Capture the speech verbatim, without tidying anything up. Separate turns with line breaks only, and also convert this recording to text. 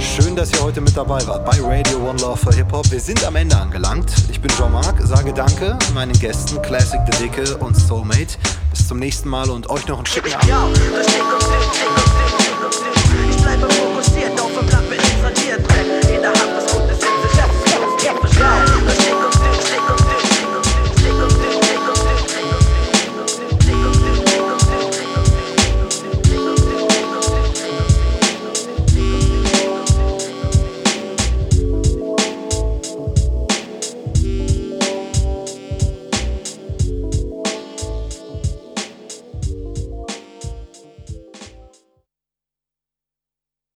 Schön, dass ihr heute mit dabei wart bei Radio One Love for Hip Hop. Wir sind am Ende angelangt. Ich bin Jean-Marc, sage danke meinen Gästen Classic the Dicke und Soulmate. Bis zum nächsten Mal und euch noch einen schicken Abend.